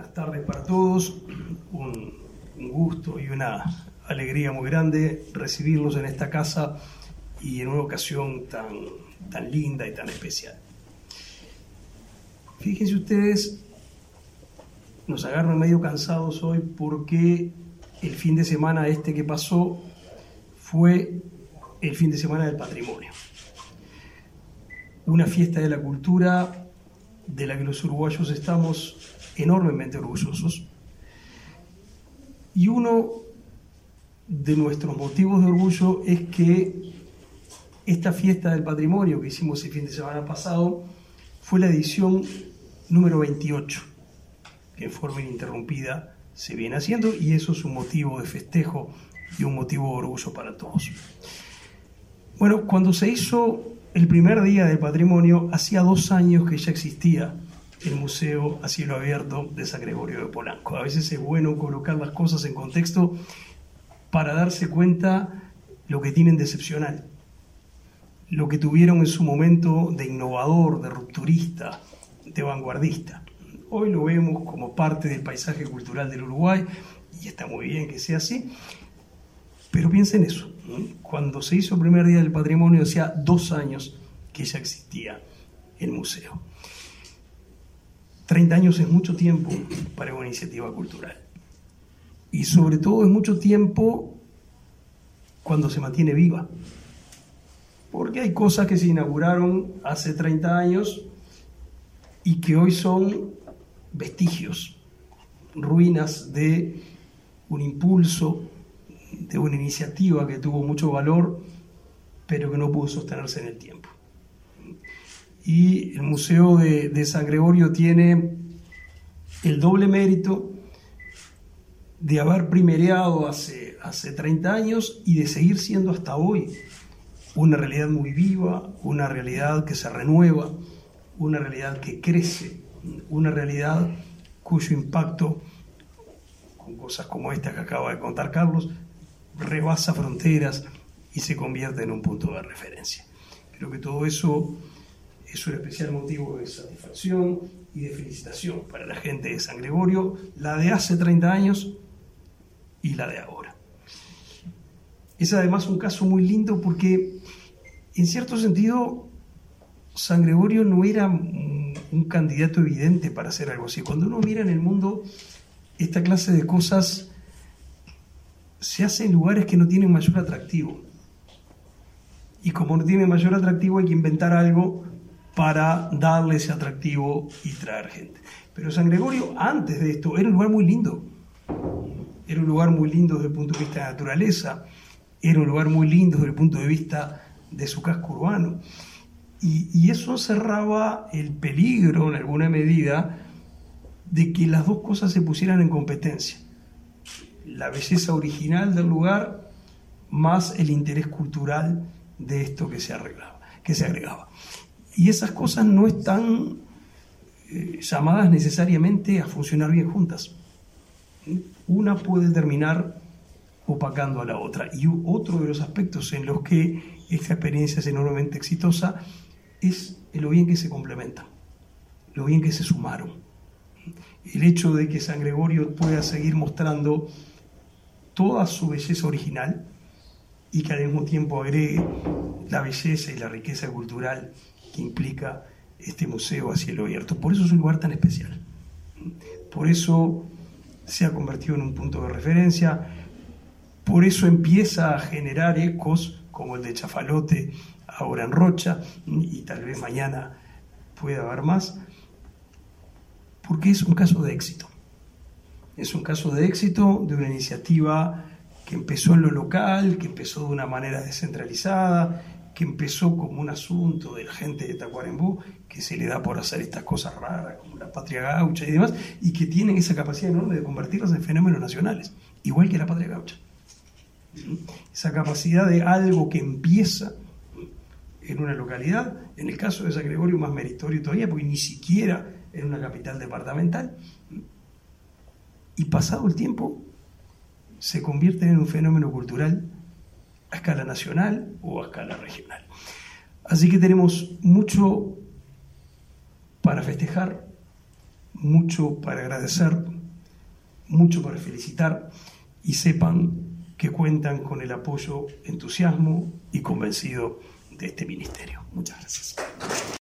Buenas tardes para todos. Un gusto y una alegría muy grande recibirlos en esta casa y en una ocasión tan linda y tan especial. Fíjense ustedes, nos agarran medio cansados hoy porque el fin de semana que pasó fue el fin de semana del patrimonio. Una fiesta de la cultura de la que los uruguayos estamos enormemente orgullosos. Y uno de nuestros motivos de orgullo es que esta fiesta del patrimonio que hicimos el fin de semana pasado fue la edición número 28, que en forma ininterrumpida se viene haciendo, y eso es un motivo de festejo y un motivo de orgullo para todos. Bueno, cuando se hizo el primer día del patrimonio, hacía 2 años que ya existía el Museo a Cielo Abierto de San Gregorio de Polanco. A veces es bueno colocar las cosas en contexto para darse cuenta lo que tienen de excepcional, lo que tuvieron en su momento de innovador, de rupturista, de vanguardista. Hoy lo vemos como parte del paisaje cultural del Uruguay, y está muy bien que sea así, pero piensen eso, ¿no? Cuando se hizo el primer día del patrimonio, hacía 2 años que ya existía el museo. 30 años es mucho tiempo para una iniciativa cultural. Y sobre todo es mucho tiempo cuando se mantiene viva. Porque hay cosas que se inauguraron hace 30 años y que hoy son vestigios, ruinas de un impulso, de una iniciativa que tuvo mucho valor, pero que no pudo sostenerse en el tiempo. Y el Museo de San Gregorio tiene el doble mérito de haber primereado hace 30 años y de seguir siendo hasta hoy una realidad muy viva, una realidad que se renueva, una realidad que crece, una realidad cuyo impacto, con cosas como esta que acaba de contar Carlos, rebasa fronteras y se convierte en un punto de referencia. Creo que todo eso es un especial motivo de satisfacción y de felicitación para la gente de San Gregorio, la de hace 30 años y la de ahora. Es además un caso muy lindo porque, en cierto sentido, San Gregorio no era un candidato evidente para hacer algo así. Cuando uno mira en el mundo, esta clase de cosas se hace en lugares que no tienen mayor atractivo. Y como no tiene mayor atractivo, hay que inventar algo para darle ese atractivo y traer gente. Pero San Gregorio, antes de esto, era un lugar muy lindo. Era un lugar muy lindo desde el punto de vista de la naturaleza, era un lugar muy lindo desde el punto de vista de su casco urbano. Y eso cerraba el peligro, en alguna medida, de que las dos cosas se pusieran en competencia. La belleza original del lugar más el interés cultural de esto que se agregaba. Y esas cosas no están llamadas necesariamente a funcionar bien juntas. Una puede terminar opacando a la otra. Y otro de los aspectos en los que esta experiencia es enormemente exitosa es lo bien que se complementan, lo bien que se sumaron. El hecho de que San Gregorio pueda seguir mostrando toda su belleza original y que al mismo tiempo agregue la belleza y la riqueza cultural que implica este museo a cielo abierto. Por eso es un lugar tan especial. Por eso se ha convertido en un punto de referencia. Por eso empieza a generar ecos como el de Chafalote ahora en Rocha, y tal vez mañana pueda haber más, porque es un caso de éxito. Es un caso de éxito de una iniciativa que empezó en lo local, que empezó de una manera descentralizada, que empezó como un asunto de la gente de Tacuarembó, que se le da por hacer estas cosas raras como la patria gaucha y demás, y que tienen esa capacidad enorme de convertirlas en fenómenos nacionales, igual que la patria gaucha. Esa capacidad de algo que empieza en una localidad, en el caso de San Gregorio más meritorio todavía, porque ni siquiera en una capital departamental, y pasado el tiempo se convierte en un fenómeno cultural a escala nacional o a escala regional. Así que tenemos mucho para festejar, mucho para agradecer, mucho para felicitar y sepan que cuentan con el apoyo, entusiasmo y convencido de este ministerio. Muchas gracias.